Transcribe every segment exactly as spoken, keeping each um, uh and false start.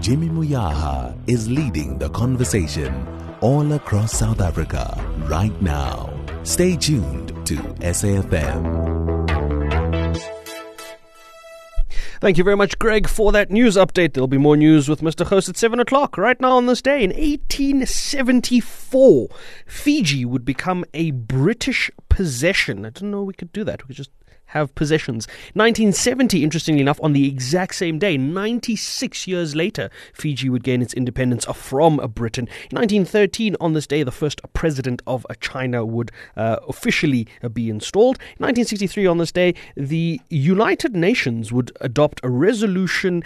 Jimmy Moyaha is leading the conversation all across South Africa right now. Stay tuned to S A F M. Thank you very much, Greg, for that news update. There'll be more news with Mister Host at seven o'clock. Right now on this day, in eighteen seventy-four, Fiji would become a British possession. I didn't know we could do that. We could just have possessions. nineteen seventy, interestingly enough, on the exact same day, ninety-six years later, Fiji would gain its independence from Britain. In nineteen thirteen, on this day, the first president of China would uh, officially be installed. In nineteen sixty-three, on this day, the United Nations would adopt a resolution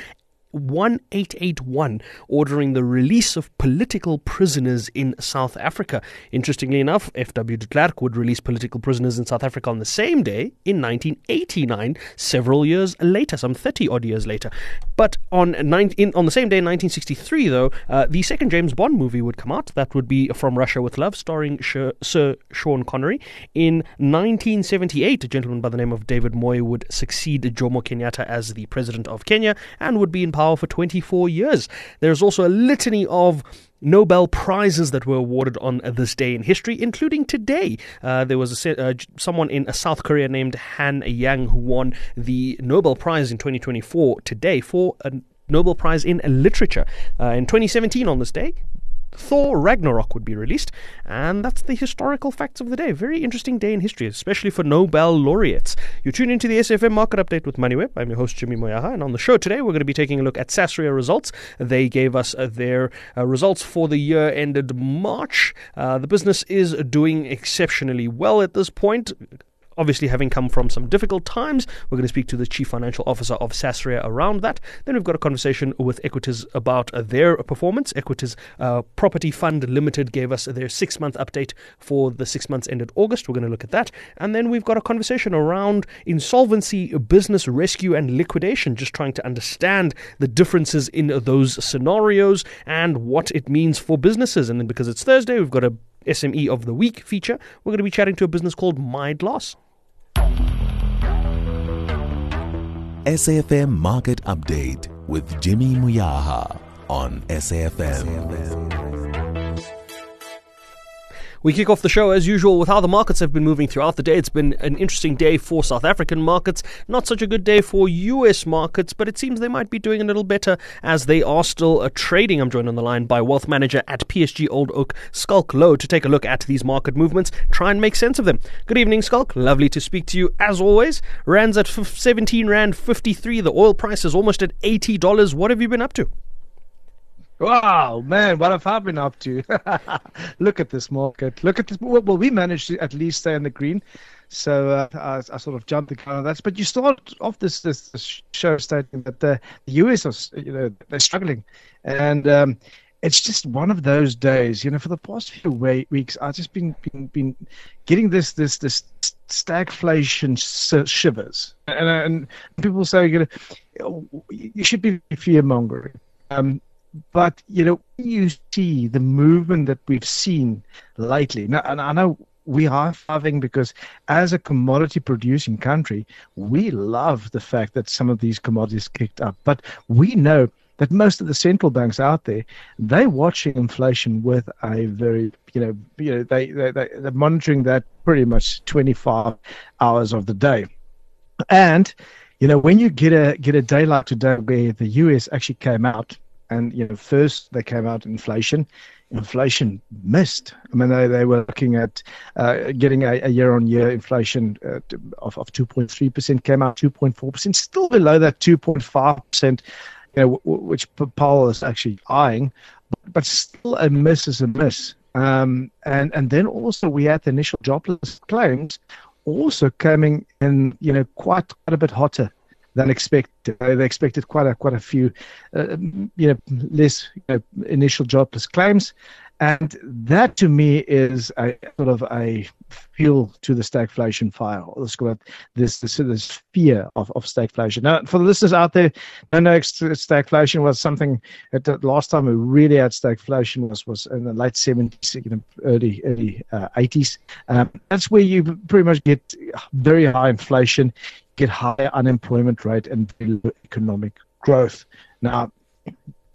one eight eight one, ordering the release of political prisoners in South Africa. Interestingly enough, F W de Klerk would release political prisoners in South Africa on the same day in nineteen eighty-nine, several years later, some thirty odd years later. But on nineteen, on the same day in nineteen sixty-three, though, uh, the second James Bond movie would come out. That would be From Russia with Love, starring Sh- Sir Sean Connery. In nineteen seventy-eight, a gentleman by the name of David Moy would succeed Jomo Kenyatta as the president of Kenya and would be in power for twenty-four years. There's also a litany of Nobel Prizes that were awarded on this day in history, including today. Uh, there was a, uh, someone in uh, South Korea named Han Yang who won the Nobel Prize in twenty twenty-four today for a Nobel Prize in Literature. Uh, in twenty seventeen, on this day, Thor Ragnarok would be released, and that's the historical facts of the day. Very interesting day in history, especially for Nobel laureates. You tune into the S F M Market Update with MoneyWeb. I'm your host, Jimmy Moyaha, and on the show today, we're going to be taking a look at Sasria results. They gave us uh, their uh, results for the year ended March. Uh, the business is doing exceptionally well at this point. Obviously, having come from some difficult times, we're going to speak to the Chief Financial Officer of Sasria around that. Then we've got a conversation with Equities about uh, their performance. Equities uh, Property Fund Limited gave us their six-month update for the six months ended August. We're going to look at that. And then we've got a conversation around insolvency, business rescue, and liquidation, just trying to understand the differences in those scenarios and what it means for businesses. And then because it's Thursday, we've got a S M E of the Week feature. We're going to be chatting to a business called MyGlass. S A F M Market Update with Jimmy Moyaha on S A F M. We kick off the show as usual with how the markets have been moving throughout the day. It's been an interesting day for South African markets, not such a good day for U S markets, but it seems they might be doing a little better as they are still uh, trading. I'm joined on the line by wealth manager at P S G Old Oak, Skulk Low, to take a look at these market movements, try and make sense of them. Good evening, Skulk. Lovely to speak to you as always. Rand's at seventeen Rand fifty-three. The oil price is almost at eighty dollars. What have you been up to? Wow, man, what have I been up to? Look at this market. Look at this. Well, we managed to at least stay in the green. So uh, I, I sort of jumped the gun on that. But you start off this, this, this show stating that the, the U S are, you know, they're struggling. And um, it's just one of those days, you know, for the past few weeks, I've just been, been, been getting this, this, this stagflation shivers. And, and people say, you know, you should be fear-mongering. Um, But, you know, when you see the movement that we've seen lately, now, and I know we are having, because as a commodity producing country, we love the fact that some of these commodities kicked up. But we know that most of the central banks out there, they're watching inflation with a very, you know, you know, they, they, they, they're monitoring that pretty much twenty-five hours of the day. And, you know, when you get a, get a day like today where the U S actually came out, and, you know, first they came out inflation. Inflation missed. I mean, they, they were looking at uh, getting a, a year-on-year inflation uh, of, of two point three percent, came out two point four percent, still below that two point five percent, you know, w- which Powell is actually eyeing, but, but still a miss is a miss. Um, and, and then also we had the initial jobless claims also coming in, you know, quite, quite a bit hotter than expected. They expected quite a quite a few, uh, you know, less you know, initial jobless claims, and that to me is a sort of a fuel to the stagflation fire. Let's call it this this, this fear of, of stagflation. Now, for the listeners out there, no, no, stagflation was something that the last time we really had stagflation was was in the late seventies, you know, early early uh, eighties. Um, that's where you pretty much get very high inflation, get higher unemployment rate, and very low economic growth. Now,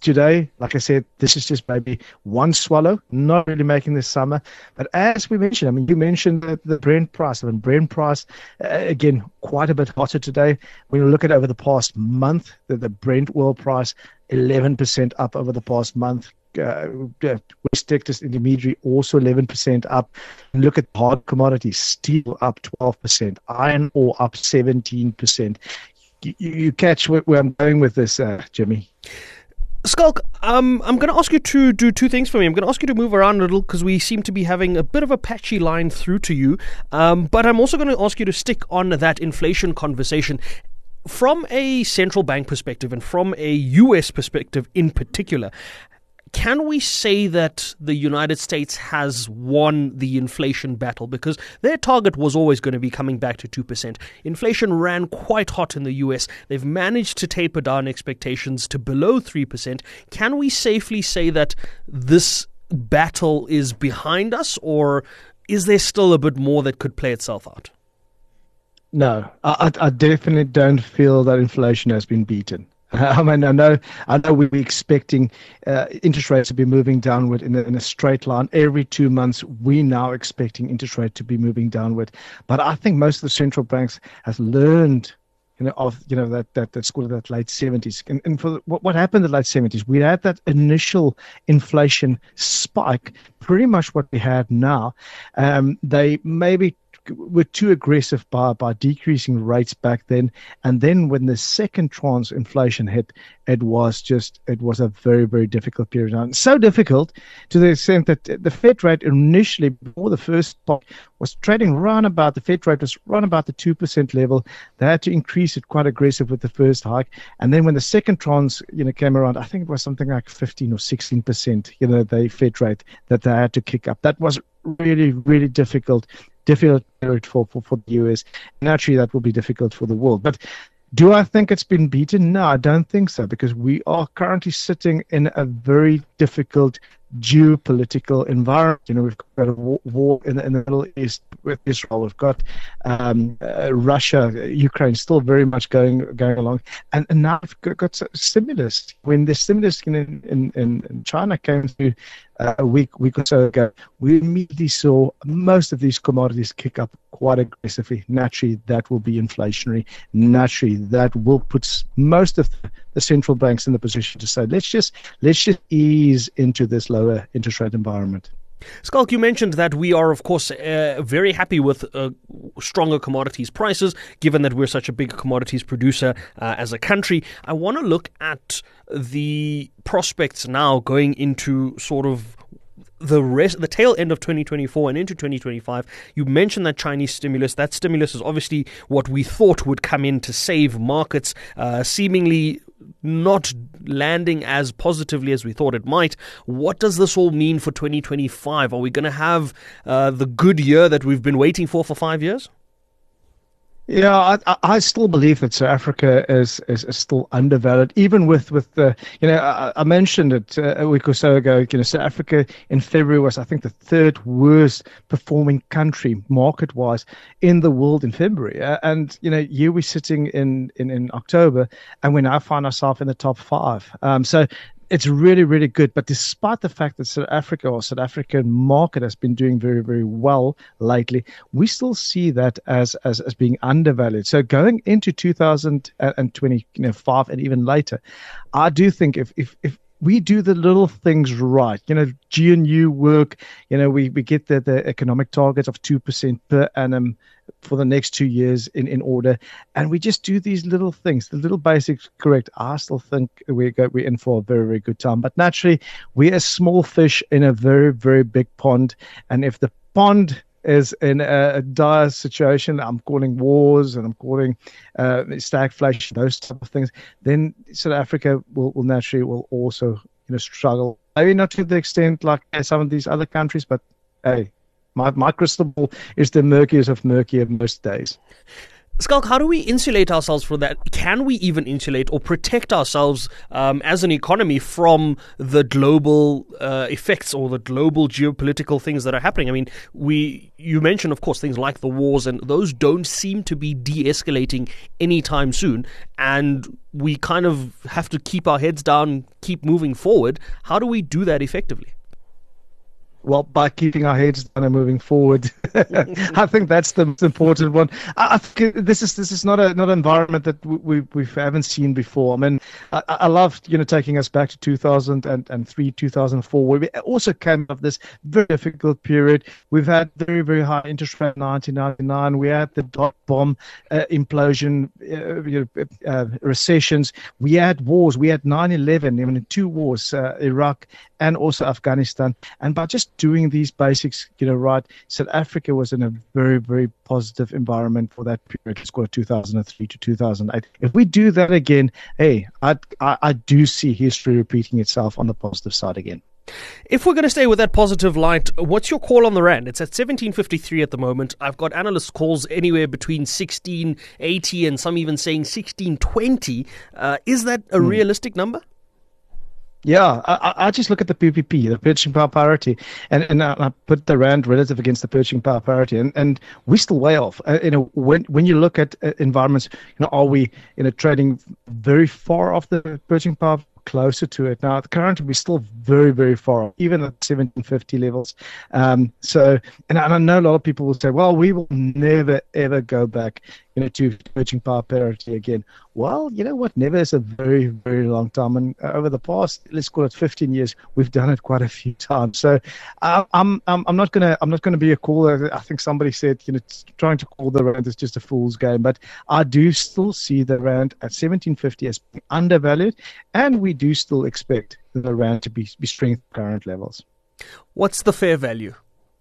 today, like I said, this is just maybe one swallow, not really making this summer. But as we mentioned, I mean, you mentioned the, the Brent price. I mean, Brent price, uh, again, quite a bit hotter today. When you look at over the past month, the, the Brent oil price, eleven percent up over the past month. Uh, West Texas Intermediary also eleven percent up. And look at hard commodities, steel up twelve percent, iron ore up seventeen percent. You, you catch where, where I'm going with this, uh, Jimmy? Schalk, um, I'm going to ask you to do two things for me. I'm going to ask you to move around a little because we seem to be having a bit of a patchy line through to you. Um, but I'm also going to ask you to stick on that inflation conversation. From a central bank perspective and from a U S perspective in particular, can we say that the United States has won the inflation battle? Because their target was always going to be coming back to two percent. Inflation ran quite hot in the U S. They've managed to taper down expectations to below three percent. Can we safely say that this battle is behind us, or is there still a bit more that could play itself out? No, I, I definitely don't feel that inflation has been beaten. I mean, I know, I know we were expecting uh, interest rates to be moving downward in a, in a straight line every two months. We now expecting interest rate to be moving downward, but I think most of the central banks have learned, you know, of you know that that that school of that late seventies. And, and for the, what what happened in the late seventies, we had that initial inflation spike, pretty much what we had now. Um, they maybe were too aggressive by, by decreasing rates back then. And then when the second tranche inflation hit, it was just, it was a very, very difficult period. And so difficult to the extent that the Fed rate initially, before the first spot, was trading around about, the Fed rate was around about the two percent level. They had to increase it quite aggressive with the first hike. And then when the second tranche, you know, came around, I think it was something like fifteen or sixteen percent, you know, the Fed rate that they had to kick up. That was really, really difficult. Difficult period for, for, for the U S. Naturally, that will be difficult for the world. But do I think it's been beaten? No, I don't think so, because we are currently sitting in a very difficult geopolitical environment. You know, we've got a war in the, in the Middle East with Israel. We've got um, uh, Russia, Ukraine still very much going going along. And, and now we've got, got stimulus. When the stimulus in, in, in China came through uh, a week, week or so ago, we immediately saw most of these commodities kick up quite aggressively. Naturally, that will be inflationary. Naturally, that will put most of the, the central banks in the position to say, let's just let's just ease into this lower interest rate environment. Schalk, you mentioned that we are, of course, uh, very happy with uh, stronger commodities prices, given that we're such a big commodities producer uh, as a country. I want to look at the prospects now going into sort of the rest, the tail end of twenty twenty-four and into twenty twenty-five. You mentioned that Chinese stimulus. That stimulus is obviously what we thought would come in to save markets, uh, seemingly not landing as positively as we thought it might. What does this all mean for twenty twenty-five? Are we going to have uh, the good year that we've been waiting for for five years? Yeah, I, I still believe that South Africa is, is, is still undervalued, even with, with the, you know, I, I mentioned it a week or so ago, you know, South Africa in February was, I think, the third worst performing country market-wise in the world in February. Uh, and, you know, here we're sitting in, in, in October, and we now find ourselves in the top five. Um, so it's really, really good. But despite the fact that South Africa or South African market has been doing very, very well lately, we still see that as as, as being undervalued. So going into two thousand twenty-five and even later, I do think if if if we do the little things right, you know, G N U work, you know, we, we get the, the economic targets of two percent per annum for the next two years in, in order. And we just do these little things, the little basics correct. I still think we go, we're in for a very, very good time. But naturally, we're a small fish in a very, very big pond. And if the pond is in a, a dire situation, I'm calling wars and I'm calling uh, stagflation, those type of things, then South Africa will, will naturally will also, you know, struggle. Maybe not to the extent like uh, some of these other countries, but hey, my, my crystal ball is the murkiest of murky of most days. Skulk, how do we insulate ourselves from that? Can we even insulate or protect ourselves um, as an economy from the global uh, effects or the global geopolitical things that are happening? I mean, we you mentioned, of course, things like the wars, and those don't seem to be de-escalating anytime soon. And we kind of have to keep our heads down, keep moving forward. How do we do that effectively? Well, by keeping our heads down and moving forward, I think that's the most important one. I, I think this is this is not a not an environment that we we haven't seen before. I mean, I, I love you know taking us back to two thousand three, two thousand four, where we also came out of this very difficult period. We've had very very high interest rate in nineteen ninety-nine. We had the dot bomb uh, implosion, uh, you know, uh, recessions. We had wars. We had nine eleven. I mean, two wars, uh, Iraq and also Afghanistan. And by just doing these basics, you know, right, South Africa was in a very, very positive environment for that period. Let's call it two thousand three to two thousand eight. If we do that again, hey, I, I, I do see history repeating itself on the positive side again. If we're going to stay with that positive light, what's your call on the rand? It's at seventeen fifty-three at the moment. I've got analyst calls anywhere between sixteen eighty and some even saying sixteen twenty. Uh, is that a hmm. realistic number? Yeah, I, I just look at the P P P, the purchasing power parity, and, and I put the rand relative against the purchasing power parity, and, and we're still way off. Uh, you know, when when you look at uh, environments, you know, are we you know trading very far off the purchasing power? Closer to it now. Currently, we're still very, very far, even at seventeen fifty levels. Um, so, and I, and I know a lot of people will say, "Well, we will never ever go back, you know, to purchasing power parity again." Well, you know what? Never is a very, very long time, and uh, over the past, let's call it fifteen years, we've done it quite a few times. So, uh, I'm, I'm, I'm not gonna, I'm not gonna be a caller. I think somebody said, you know, trying to call the rand is just a fool's game, but I do still see the rand at seventeen fifty as being undervalued, and we do still expect the rand to be, be strength at current levels. What's the fair value?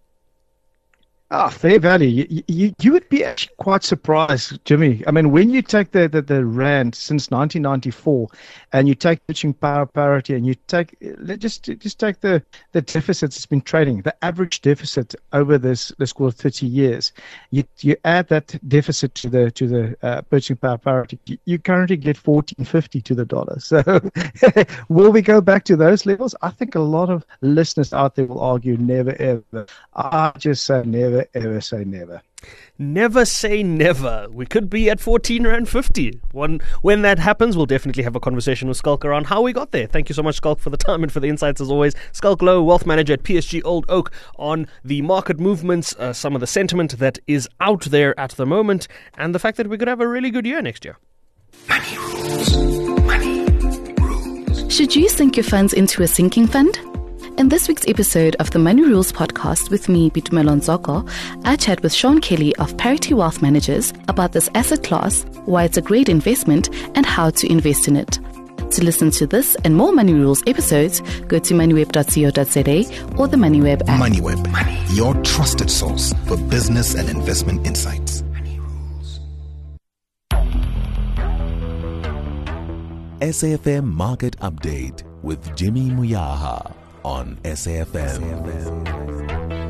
Ah, fair value. You, you, you would be actually quite surprised, Jimmy. I mean, when you take the, the, the rand since nineteen ninety-four and you take purchasing power parity and you take, just just take the, the deficits it's been trading, the average deficit over this, let's call it thirty years, you you add that deficit to the to the uh, purchasing power parity, you, you currently get fourteen fifty to the dollar. So will we go back to those levels? I think a lot of listeners out there will argue never ever. I just say never ever say never. Never say never. We could be at fourteen rand fifty. When, when that happens, we'll definitely have a conversation with Skulk around how we got there. Thank you so much, Skulk, for the time and for the insights as always. Skulk Lowe, Wealth Manager at P S G Old Oak, on the market movements, uh, some of the sentiment that is out there at the moment, and the fact that we could have a really good year next year. Money rules. Money rules. Should you sink your funds into a sinking fund? In this week's episode of the Money Rules podcast with me, Bitumelo Nzoko, I chat with Sean Kelly of Parity Wealth Managers about this asset class, why it's a great investment, and how to invest in it. To listen to this and more Money Rules episodes, go to moneyweb dot co dot za or the MoneyWeb app. MoneyWeb, Money. Your trusted source for business and investment insights. Money Rules. S A F M Market Update with Jimmy Muyaha on S A F M.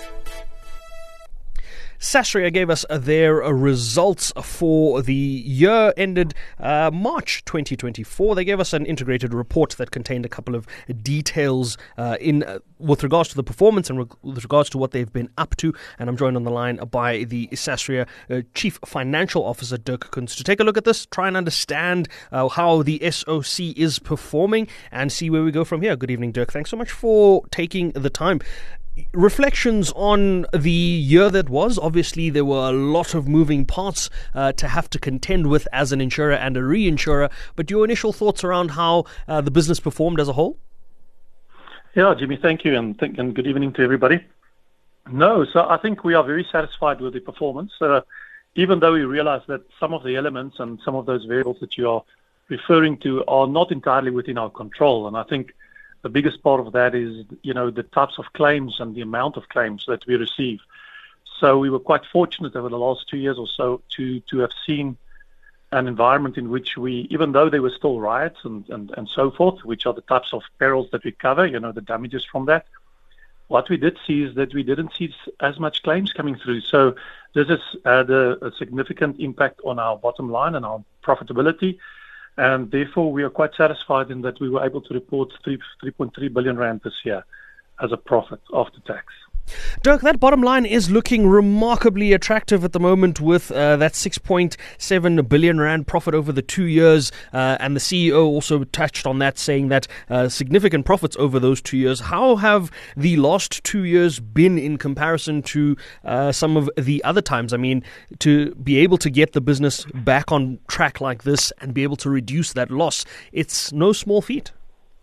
Sasria gave us their results for the year ended uh, March twenty twenty-four. They gave us an integrated report that contained a couple of details uh, in uh, with regards to the performance and re- with regards to what they've been up to. And I'm joined on the line by the Sasria uh, Chief Financial Officer, Dirk Kuntz, to take a look at this, try and understand uh, how the S O C is performing and see where we go from here. Good evening, Dirk. Thanks so much for taking the time. Reflections on the year that was. Obviously, there were a lot of moving parts uh, to have to contend with as an insurer and a reinsurer. But your initial thoughts around how uh, the business performed as a whole? Yeah, Jimmy, thank you, and, th- and good evening to everybody. No, so I think we are very satisfied with the performance, uh, even though we realize that some of the elements and some of those variables that you are referring to are not entirely within our control. And I think the biggest part of that is, you know, the types of claims and the amount of claims that we receive. So we were quite fortunate over the last two years or so to to have seen an environment in which we, even though there were still riots and, and, and so forth, which are the types of perils that we cover, you know, the damages from that, what we did see is that we didn't see as much claims coming through. So this has had a, a significant impact on our bottom line and our profitability. And therefore, we are quite satisfied in that we were able to report three, 3.3 billion rand this year as a profit after tax. Dirk, that bottom line is looking remarkably attractive at the moment with uh, that six point seven billion rand profit over the two years. Uh, and the C E O also touched on that, saying that uh, significant profits over those two years. How have the last two years been in comparison to uh, some of the other times? I mean, to be able to get the business back on track like this and be able to reduce that loss, it's no small feat.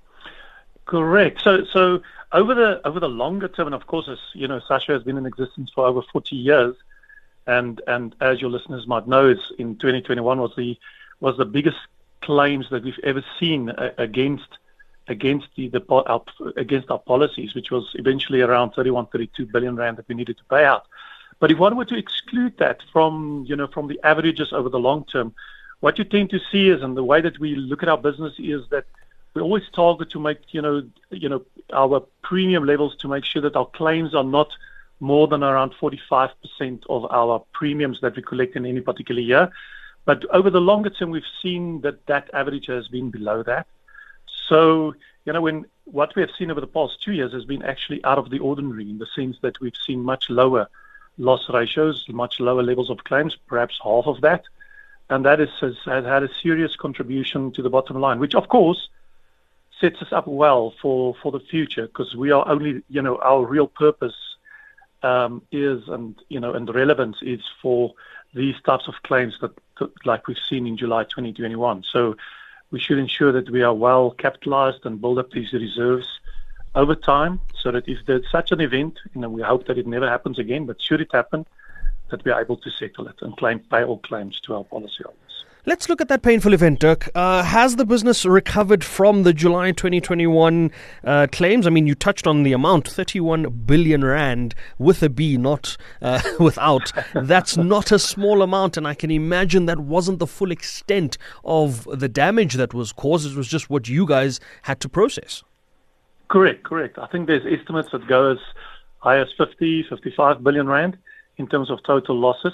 Correct. So, so over the over the longer term, and of course, as you know, Sasha has been in existence for over forty years, and and as your listeners might know, it's in twenty twenty-one was the was the biggest claims that we've ever seen uh, against against the, the our, against our policies, which was eventually around thirty-one, thirty-two billion rand that we needed to pay out. But if one were to exclude that from you know from the averages over the long term, what you tend to see is, and the way that we look at our business is that we always target to make, you know, you know, our premium levels to make sure that our claims are not more than around forty-five percent of our premiums that we collect in any particular year. But over the longer term, we've seen that that average has been below that. So, you know, when what we have seen over the past two years has been actually out of the ordinary in the sense that we've seen much lower loss ratios, much lower levels of claims, perhaps half of that. And that is, has, has had a serious contribution to the bottom line, which, of course, sets us up well for, for the future, because we are only, you know, our real purpose um, is, and, you know, and the relevance is for these types of claims that, like we've seen in July twenty twenty-one. So we should ensure that we are well capitalized and build up these reserves over time so that if there's such an event, you know, we hope that it never happens again, but should it happen, that we are able to settle it and claim, pay all claims to our policyholders. Let's look at that painful event, Dirk. Uh, has the business recovered from the July twenty twenty-one uh, claims? I mean, you touched on the amount, thirty-one billion rand with a B, not uh, without. That's not a small amount, and I can imagine that wasn't the full extent of the damage that was caused. It was just what you guys had to process. Correct, correct. I think there's estimates that go as high as fifty, fifty-five billion rand in terms of total losses.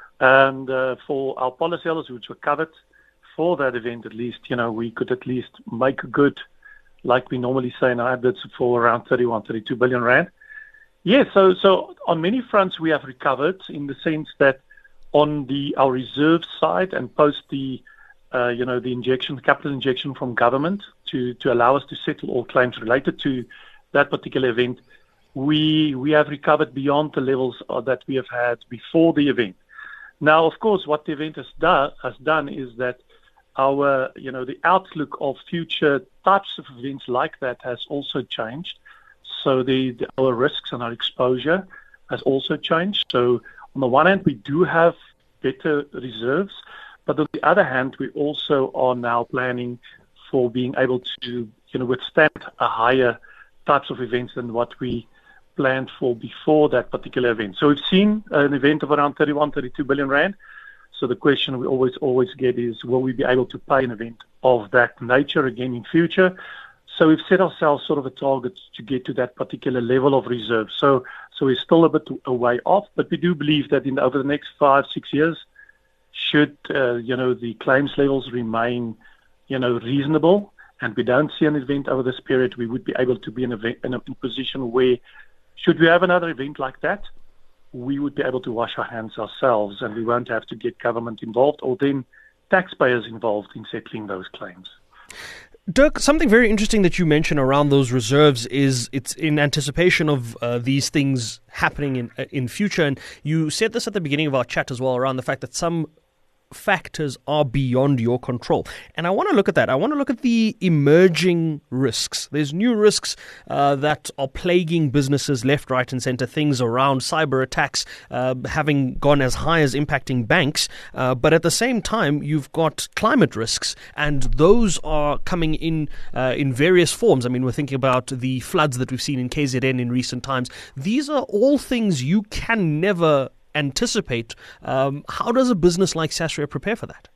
And uh, for our policyholders, which were covered for that event, at least, you know, we could at least make good, like we normally say in our adverts, for around thirty-one, thirty-two billion rand. Yes, yeah, so so on many fronts we have recovered in the sense that on the our reserve side and post the, uh, you know, the injection, capital injection from government to, to allow us to settle all claims related to that particular event, we we have recovered beyond the levels that we have had before the event. Now, of course, what the event has, do, has done is that our, you know, the outlook of future types of events like that has also changed. So the, the our risks and our exposure has also changed. So on the one hand, we do have better reserves, but on the other hand, we also are now planning for being able to, you know, withstand a higher types of events than what we planned for before that particular event. So we've seen an event of around thirty-one, thirty-two billion rand. So the question we always, always get is, will we be able to pay an event of that nature again in future? So we've set ourselves sort of a target to get to that particular level of reserve. So, so we're still a bit a way off, but we do believe that in over the next five, six years, should, uh, you know, the claims levels remain, you know, reasonable, and we don't see an event over this period, we would be able to be in a, in a position where, should we have another event like that, we would be able to wash our hands ourselves, and we won't have to get government involved or then taxpayers involved in settling those claims. Dirk, something very interesting that you mentioned around those reserves is it's in anticipation of uh, these things happening in uh, in future. And you said this at the beginning of our chat as well, around the fact that some factors are beyond your control. And I want to look at that. I want to look at the emerging risks. There's new risks uh, that are plaguing businesses left, right, and center. Things around cyber attacks uh, having gone as high as impacting banks. Uh, but at the same time, you've got climate risks, and those are coming in uh, in various forms. I mean, we're thinking about the floods that we've seen in K Z N in recent times. These are all things you can never anticipate. Um, how does a business like Sasria prepare for that?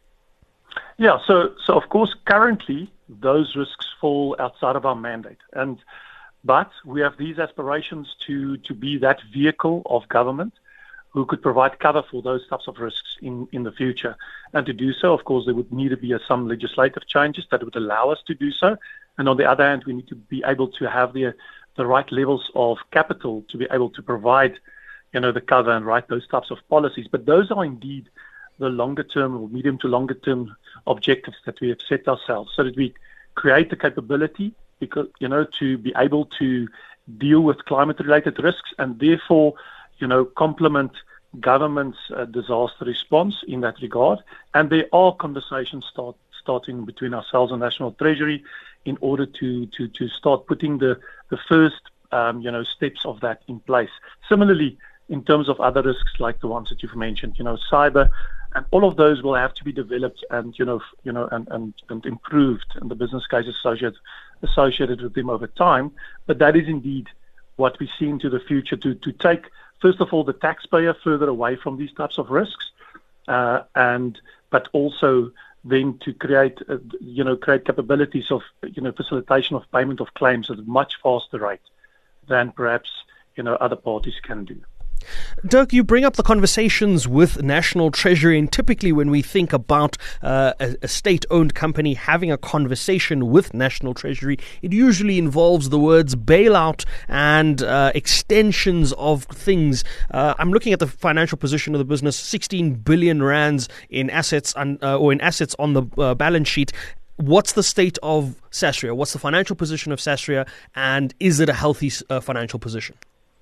Yeah, so so of course currently those risks fall outside of our mandate, and But we have these aspirations to, to be that vehicle of government who could provide cover for those types of risks in, in the future. And to do so, of course, there would need to be a, some legislative changes that would allow us to do so. And on the other hand, we need to be able to have the, the right levels of capital to be able to provide, you know, the cover and write those types of policies. But those are indeed the longer term or medium to longer term objectives that we have set ourselves, so that we create the capability, because, you know, to be able to deal with climate-related risks and therefore, you know, complement government's uh, disaster response in that regard. And there are conversations start, starting between ourselves and National Treasury in order to to, to start putting the, the first, um, you know, steps of that in place. Similarly, in terms of other risks like the ones that you've mentioned, you know, cyber, and all of those will have to be developed and, you know, you know, and, and, and improved, and the business cases associated associated with them over time. But that is indeed what we see into the future, to to take, first of all, the taxpayer further away from these types of risks, uh, and but also then to create, uh, you know, create capabilities of, you know, facilitation of payment of claims at a much faster rate than perhaps, you know, other parties can do. Dirk, you bring up the conversations with National Treasury, and typically when we think about uh, a, a state-owned company having a conversation with National Treasury, it usually involves the words bailout and uh, extensions of things. Uh, I'm looking at the financial position of the business: sixteen billion rands in assets on, uh, or in assets on the uh, balance sheet. What's the state of Sasria? What's the financial position of Sasria, and is it a healthy uh, financial position?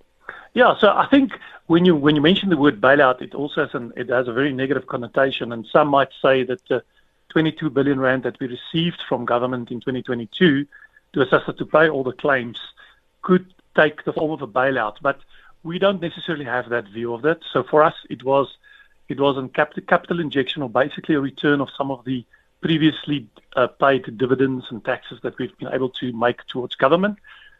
Yeah, so I think when you when you mention the word bailout, it also has an, it has a very negative connotation, and some might say that the twenty-two billion rand that we received from government in twenty twenty-two to assist us to pay all the claims could take the form of a bailout. But we don't necessarily have that view of that. So for us, it was it was a capital injection, or basically a return of some of the previously uh, paid dividends and taxes that we've been able to make towards government.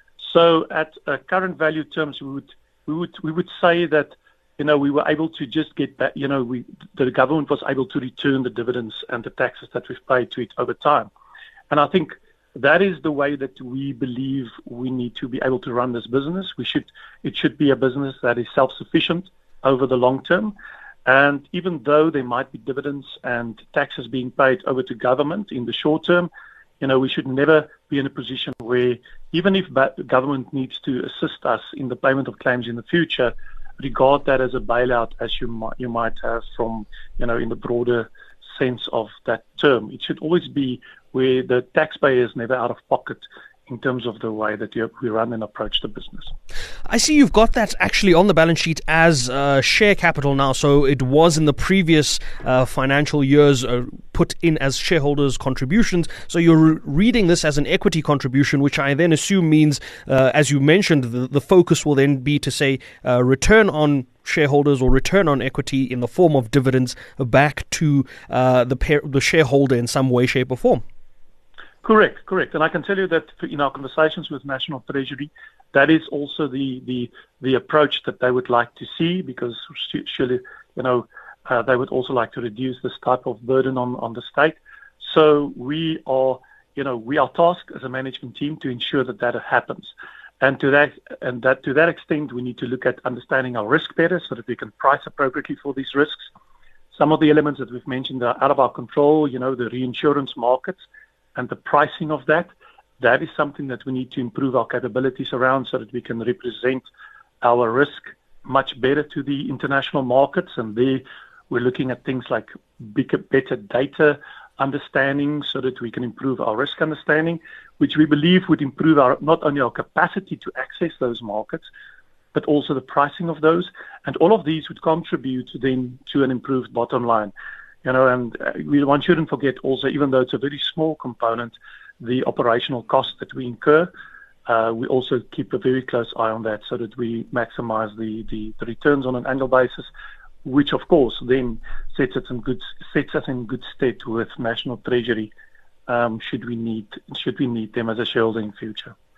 So at uh, current value terms, we would We would we would say that, you know, we were able to just get back, you know, we the government was able to return the dividends and the taxes that we've paid to it over time. And I think that is the way that we believe we need to be able to run this business. We should it should be a business that is self-sufficient over the long term. And even though there might be dividends and taxes being paid over to government in the short term, you know, we should never be in a position where, even if government needs to assist us in the payment of claims in the future, regard that as a bailout, as you might, you might have from, you know, in the broader sense of that term. It should always be where the taxpayer is never out of pocket in terms of the way that you, we run and approach the business. I see you've got that actually on the balance sheet as uh, share capital now. So it was in the previous uh, financial years uh, put in as shareholders' contributions. So you're re- reading this as an equity contribution, which I then assume means, uh, as you mentioned, the, the focus will then be to say uh, return on shareholders or return on equity in the form of dividends back to uh, the, par- the shareholder in some way, shape or form. Correct, correct. And I can tell you that in our conversations with National Treasury, that is also the, the, the approach that they would like to see, because surely, you know, uh, they would also like to reduce this type of burden on, on the state. So we are, you know, we are tasked as a management team to ensure that that happens. And to that, and that to that extent, we need to look at understanding our risk better so that we can price appropriately for these risks. Some of the elements that we've mentioned are out of our control, you know, the reinsurance markets and the pricing of that. That is something that we need to improve our capabilities around so that we can represent our risk much better to the international markets. And there we're looking at things like bigger, better data understanding so that we can improve our risk understanding, which we believe would improve our not only our capacity to access those markets, but also the pricing of those. And all of these would contribute then to an improved bottom line. You know, and we one shouldn't forget also, even though it's a very small component, the operational costs that we incur. Uh, we also keep a very close eye on that so that we maximize the, the, the returns on an annual basis, which of course then sets us in good sets us in good stead with National Treasury um, should we need should we need them as a shareholder in future.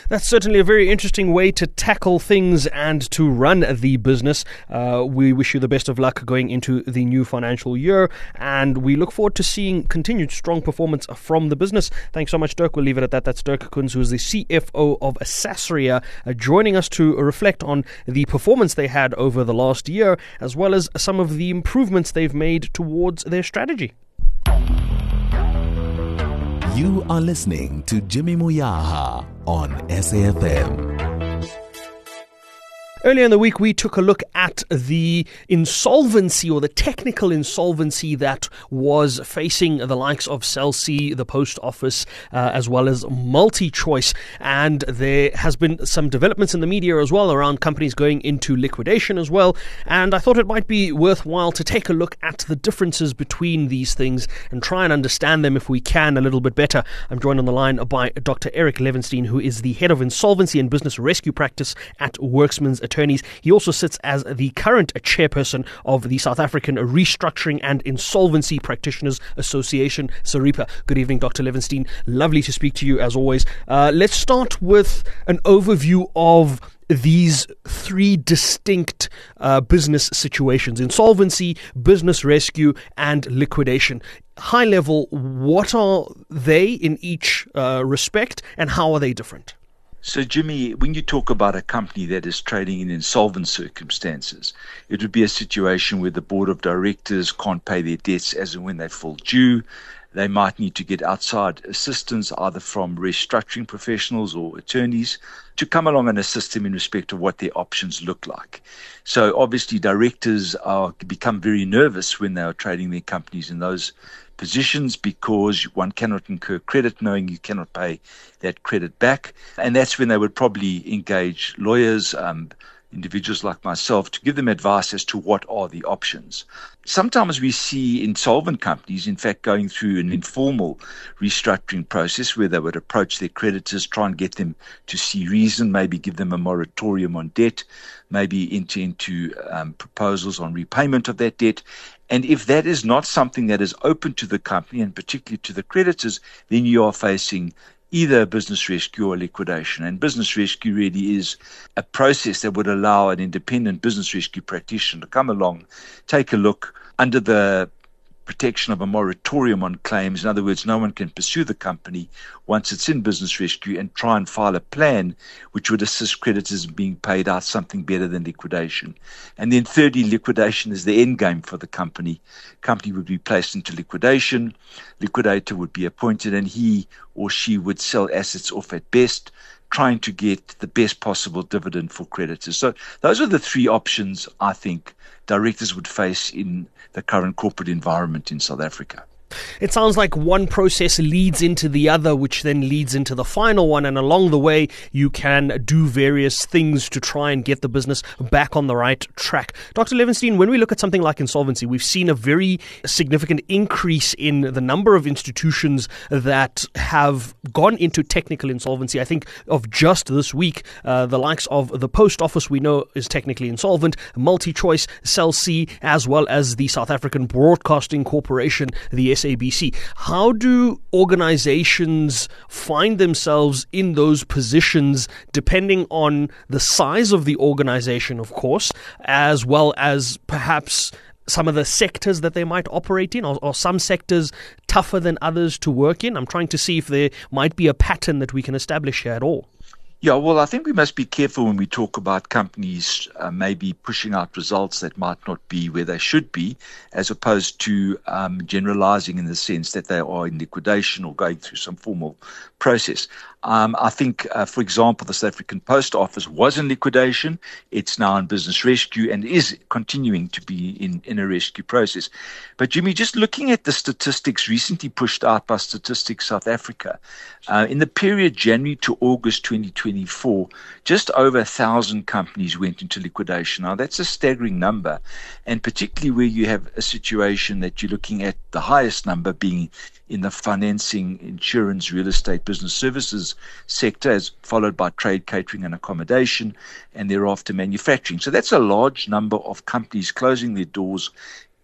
That's certainly a very interesting way to tackle things and to run the business. Uh, we wish you the best of luck going into the new financial year, and we look forward to seeing continued strong performance from the business. Thanks so much, Dirk. We'll leave it at that. That's Dirk Kunz, who is the C F O of Sasria, uh, joining us to reflect on the performance they had over the last year, as well as some of the improvements they've made towards their strategy. You are listening to Jimmy Moyaha on S A F M. Earlier in the week, we took a look at the insolvency or the technical insolvency that was facing the likes of Cell C, the Post Office, uh, as well as MultiChoice. And there has been some developments in the media as well around companies going into liquidation as well. And I thought it might be worthwhile to take a look at the differences between these things and try and understand them if we can a little bit better. I'm joined on the line by Doctor Eric Levenstein, who is the head of insolvency and business rescue practice at Worksman's Attorneys. He also sits as the current chairperson of the South African Restructuring and Insolvency Practitioners Association, SARIPA. Good evening, Doctor Levenstein. Lovely to speak to you as always. Uh, let's start with an overview of these three distinct uh, business situations: insolvency, business rescue, and liquidation. High level, what are they in each uh, respect, and how are they different? So, Jimmy, when you talk about a company that is trading in insolvent circumstances, it would be a situation where the board of directors can't pay their debts as and when they fall due. They might need to get outside assistance, either from restructuring professionals or attorneys, to come along and assist them in respect of what their options look like. So obviously directors are become very nervous when they are trading their companies in those positions, because one cannot incur credit knowing you cannot pay that credit back. And that's when they would probably engage lawyers, um, individuals like myself, to give them advice as to what are the options. Sometimes we see insolvent companies, in fact, going through an informal restructuring process where they would approach their creditors, try and get them to see reason, maybe give them a moratorium on debt, maybe enter into um, proposals on repayment of that debt. And if that is not something that is open to the company, and particularly to the creditors, then you are facing either a business rescue or liquidation. And business rescue really is a process that would allow an independent business rescue practitioner to come along, take a look under the protection of a moratorium on claims. In other words, no one can pursue the company once it's in business rescue, and try and file a plan which would assist creditors in being paid out something better than liquidation. And then thirdly, liquidation is the end game for the company. Company would be placed into liquidation. Liquidator would be appointed, and he or she would sell assets off at best, trying to get the best possible dividend for creditors. So those are the three options I think directors would face in the current corporate environment in South Africa. It sounds like one process leads into the other, which then leads into the final one. And along the way, you can do various things to try and get the business back on the right track. Doctor Levenstein, when we look at something like insolvency, we've seen a very significant increase in the number of institutions that have gone into technical insolvency. I think of just this week, uh, the likes of the Post Office, we know is technically insolvent, MultiChoice, Cell C, as well as the South African Broadcasting Corporation, the S A B C. How do organizations find themselves in those positions depending on the size of the organization, of course, as well as perhaps some of the sectors that they might operate in, or, or some sectors tougher than others to work in? I'm trying to see if there might be a pattern that we can establish here at all. Yeah, well, I think we must be careful when we talk about companies uh, maybe pushing out results that might not be where they should be, as opposed to um, generalizing in the sense that they are in liquidation or going through some formal process. Um, I think, uh, for example, the South African Post Office was in liquidation. It's now in business rescue and is continuing to be in, in a rescue process. But, Jimmy, just looking at the statistics recently pushed out by Statistics South Africa, uh, in the period January to August twenty twenty-four, just over a thousand companies went into liquidation. Now, that's a staggering number, and particularly where you have a situation that you're looking at the highest number being in the financing, insurance, real estate, business services sector, as followed by trade, catering and accommodation, and thereafter manufacturing. So that's a large number of companies closing their doors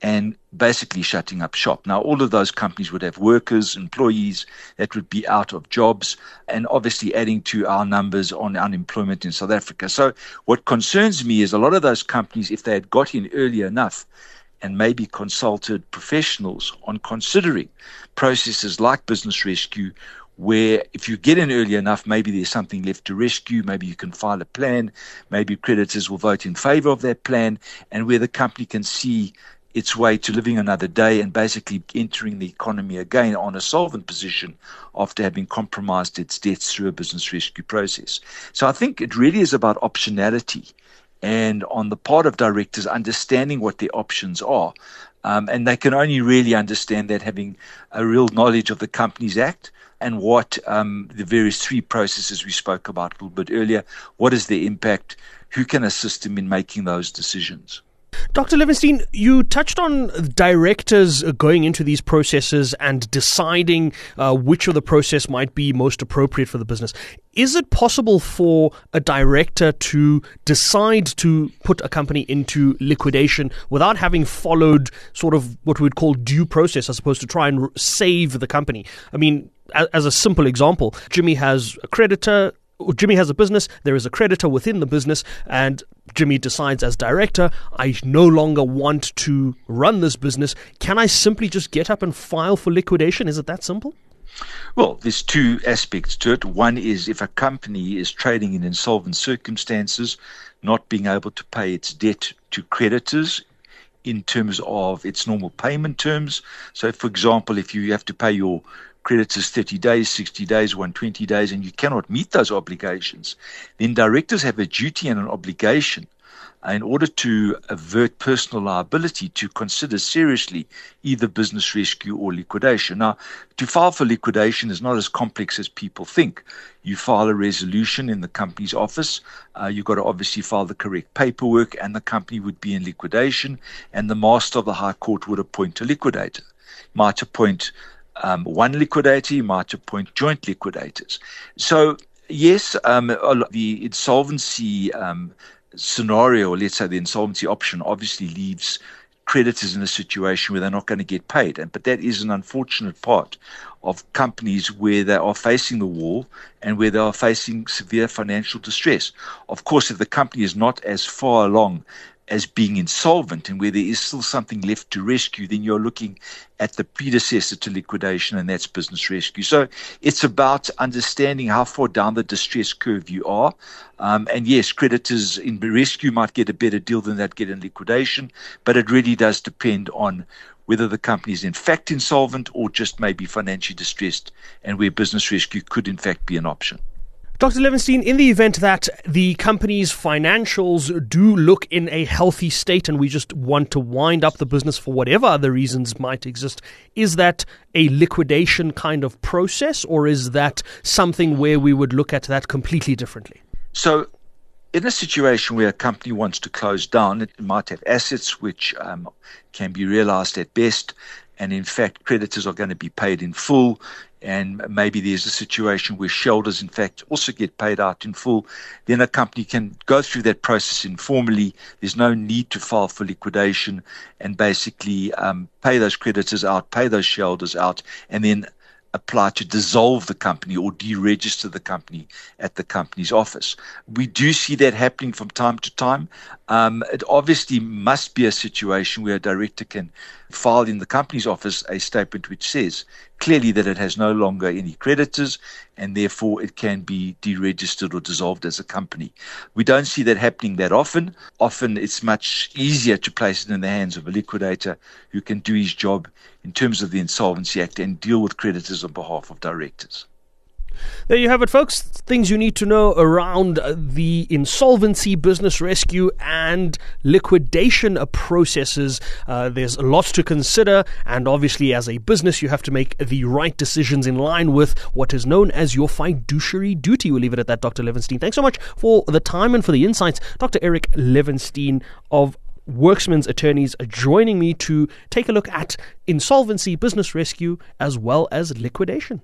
and basically shutting up shop. Now, all of those companies would have workers, employees that would be out of jobs, and obviously adding to our numbers on unemployment in South Africa. So what concerns me is a lot of those companies, if they had got in early enough and maybe consulted professionals on considering processes like business rescue, where if you get in early enough, maybe there's something left to rescue, maybe you can file a plan, maybe creditors will vote in favor of that plan, and where the company can see its way to living another day and basically entering the economy again on a solvent position after having compromised its debts through a business rescue process. So I think it really is about optionality, and on the part of directors understanding what their options are. Um, and they can only really understand that having a real knowledge of the Companies Act and what um, the various three processes we spoke about a little bit earlier, what is their impact, who can assist them in making those decisions. Doctor Levenstein, you touched on directors going into these processes and deciding uh, which of the process might be most appropriate for the business. Is it possible for a director to decide to put a company into liquidation without having followed sort of what we would call due process as opposed to try and save the company? I mean, as a simple example, Jimmy has a creditor. Jimmy has a business, there is a creditor within the business, and Jimmy decides as director, I no longer want to run this business. Can I simply just get up and file for liquidation? Is it that simple? Well, there's two aspects to it. One is if a company is trading in insolvent circumstances, not being able to pay its debt to creditors in terms of its normal payment terms. So, for example, if you have to pay your creditors thirty days, sixty days, one hundred twenty days, and you cannot meet those obligations, then directors have a duty and an obligation uh, in order to avert personal liability to consider seriously either business rescue or liquidation. Now, to file for liquidation is not as complex as people think. You file a resolution in the company's office. Uh, you've got to obviously file the correct paperwork, and the company would be in liquidation, and the master of the High Court would appoint a liquidator. Might appoint Um, one liquidator, you might appoint joint liquidators. So, yes, um, the insolvency um, scenario, or let's say the insolvency option, obviously leaves creditors in a situation where they're not going to get paid. And but that is an unfortunate part of companies where they are facing the wall and where they are facing severe financial distress. Of course, if the company is not as far along as being insolvent and where there is still something left to rescue, then you're looking at the predecessor to liquidation, and that's business rescue. So it's about understanding how far down the distress curve you are. Um, and yes, creditors in rescue might get a better deal than they'd get in liquidation, but it really does depend on whether the company is in fact insolvent or just maybe financially distressed, and where business rescue could in fact be an option. Doctor Levenstein, in the event that the company's financials do look in a healthy state and we just want to wind up the business for whatever other reasons might exist, is that a liquidation kind of process, or is that something where we would look at that completely differently? So in a situation where a company wants to close down, it might have assets which um, can be realized at best, and in fact creditors are going to be paid in full. And maybe there's a situation where shareholders, in fact, also get paid out in full, then a company can go through that process informally. There's no need to file for liquidation, and basically um, pay those creditors out, pay those shareholders out, and then apply to dissolve the company or deregister the company at the company's office. We do see that happening from time to time. Um, it obviously must be a situation where a director can file in the company's office a statement which says clearly that it has no longer any creditors, and therefore it can be deregistered or dissolved as a company. We don't see that happening that often. Often it's much easier to place it in the hands of a liquidator who can do his job in terms of the Insolvency Act and deal with creditors on behalf of directors. There you have it, folks. Things you need to know around the insolvency, business rescue, and liquidation processes. Uh, there's lots to consider, and obviously as a business you have to make the right decisions in line with what is known as your fiduciary duty. We'll leave it at that, Doctor Levenstein. Thanks so much for the time and for the insights. Doctor Eric Levenstein of Worksman's Attorneys joining me to take a look at insolvency, business rescue, as well as liquidation.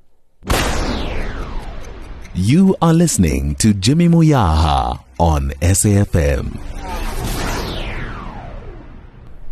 You are listening to Jimmy Moyaha on S A F M.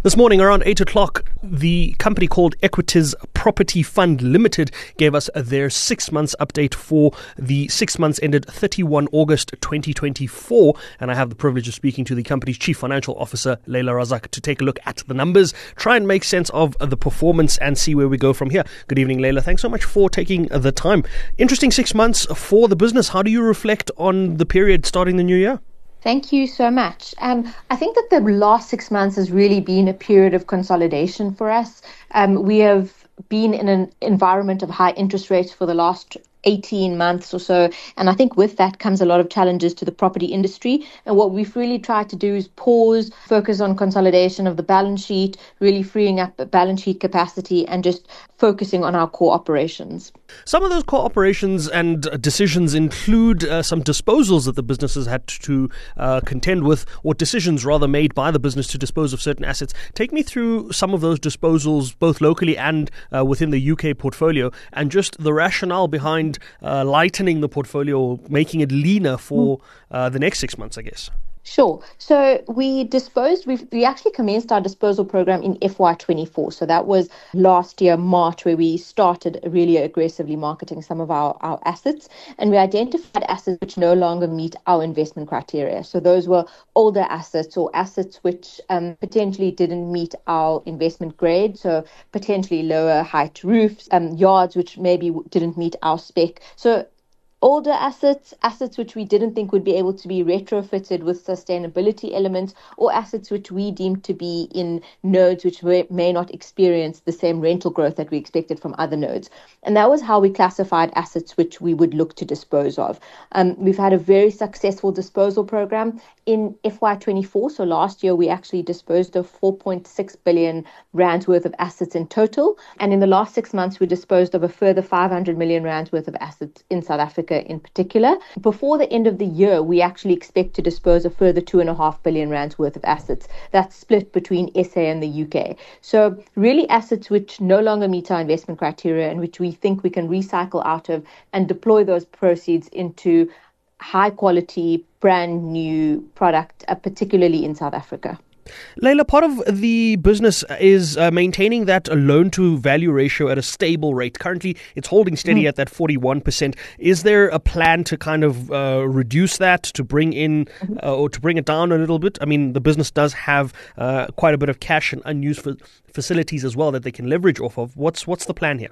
This morning around eight o'clock, the company called Equities Property Fund Limited gave us their six months update for the six months ended thirty-first of August twenty twenty-four. And I have the privilege of speaking to the company's Chief Financial Officer, Leila Razak, to take a look at the numbers, try and make sense of the performance and see where we go from here. Good evening, Leila. Thanks so much for taking the time. Interesting six months for the business. How do you reflect on the period starting the new year? Thank you so much. Um, I think that the last six months has really been a period of consolidation for us. Um, we have been in an environment of high interest rates for the last eighteen months or so. And I think with that comes a lot of challenges to the property industry. And what we've really tried to do is pause, focus on consolidation of the balance sheet, really freeing up balance sheet capacity and just focusing on our core operations. Some of those core operations and decisions include uh, some disposals that the business has had to uh, contend with, or decisions rather made by the business to dispose of certain assets. Take me through some of those disposals, both locally and uh, within the U K portfolio, and just the rationale behind uh, lightening the portfolio, making it leaner for uh, the next six months, I guess. Sure. So we disposed, we we actually commenced our disposal program in F Y twenty-four. So that was last year, March, where we started really aggressively marketing some of our, our assets. And we identified assets which no longer meet our investment criteria. So those were older assets or assets which um, potentially didn't meet our investment grade. So potentially lower height roofs, um, yards which maybe didn't meet our spec. So older assets, assets which we didn't think would be able to be retrofitted with sustainability elements, or assets which we deemed to be in nodes which may not experience the same rental growth that we expected from other nodes. And that was how we classified assets which we would look to dispose of. Um, we've had a very successful disposal program in F Y twenty-four. So last year, we actually disposed of four point six billion rands worth of assets in total. And in the last six months, we disposed of a further five hundred million rands worth of assets in South Africa in particular. Before the end of the year, we actually expect to dispose of further two and a half billion rands worth of assets. That's split between S A and the U K. So really assets which no longer meet our investment criteria and which we think we can recycle out of and deploy those proceeds into high quality, brand new product, uh, particularly in South Africa. Leila, part of the business is uh, maintaining that loan to value ratio at a stable rate. Currently, it's holding steady mm. at that forty-one percent. Is there a plan to kind of uh, reduce that, to bring in uh, or to bring it down a little bit? I mean, the business does have uh, quite a bit of cash and unused fa- facilities as well that they can leverage off of. What's what's the plan here?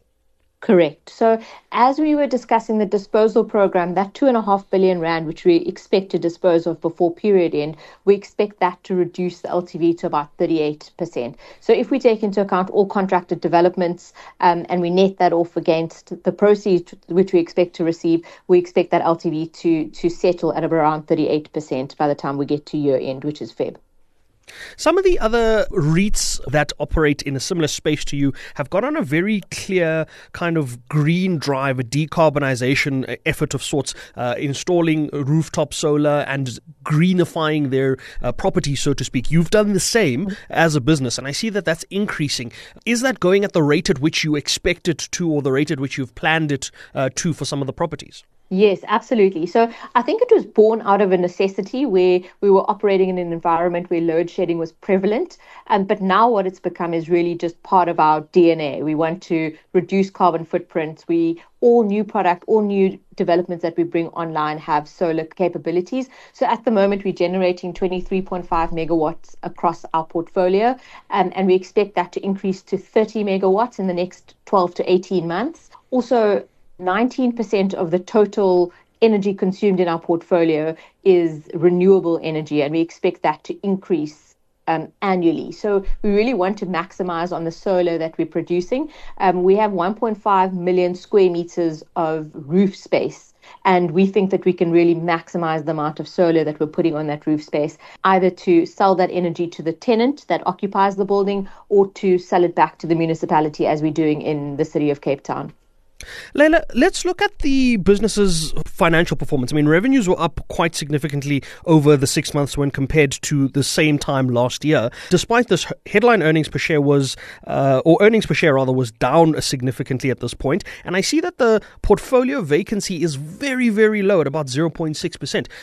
Correct. So as we were discussing the disposal program, that two and a half billion rand, which we expect to dispose of before period end, we expect that to reduce the L T V to about thirty-eight percent. So if we take into account all contracted developments um, and we net that off against the proceeds which we expect to receive, we expect that L T V to, to settle at around thirty-eight percent by the time we get to year end, which is February. Some of the other REITs that operate in a similar space to you have got on a very clear kind of green drive, a decarbonization effort of sorts, uh, installing rooftop solar and greenifying their uh, property, so to speak. You've done the same as a business, and I see that that's increasing. Is that going at the rate at which you expect it to, or the rate at which you've planned it uh, to for some of the properties? Yes, absolutely. So I think it was born out of a necessity where we were operating in an environment where load shedding was prevalent. Um, but now what it's become is really just part of our D N A. We want to reduce carbon footprints. We all new product, all new developments that we bring online have solar capabilities. So at the moment, we're generating twenty-three point five megawatts across our portfolio. Um, and we expect that to increase to thirty megawatts in the next twelve to eighteen months. Also, nineteen percent of the total energy consumed in our portfolio is renewable energy, and we expect that to increase um, annually. So we really want to maximize on the solar that we're producing. Um, we have one point five million square meters of roof space, and we think that we can really maximize the amount of solar that we're putting on that roof space, either to sell that energy to the tenant that occupies the building or to sell it back to the municipality, as we're doing in the city of Cape Town. Leila, let's look at the business's financial performance. I mean, revenues were up quite significantly over the six months when compared to the same time last year. Despite this, headline earnings per share was, uh, or earnings per share rather, was down significantly at this point. And I see that the portfolio vacancy is very, very low at about zero point six percent.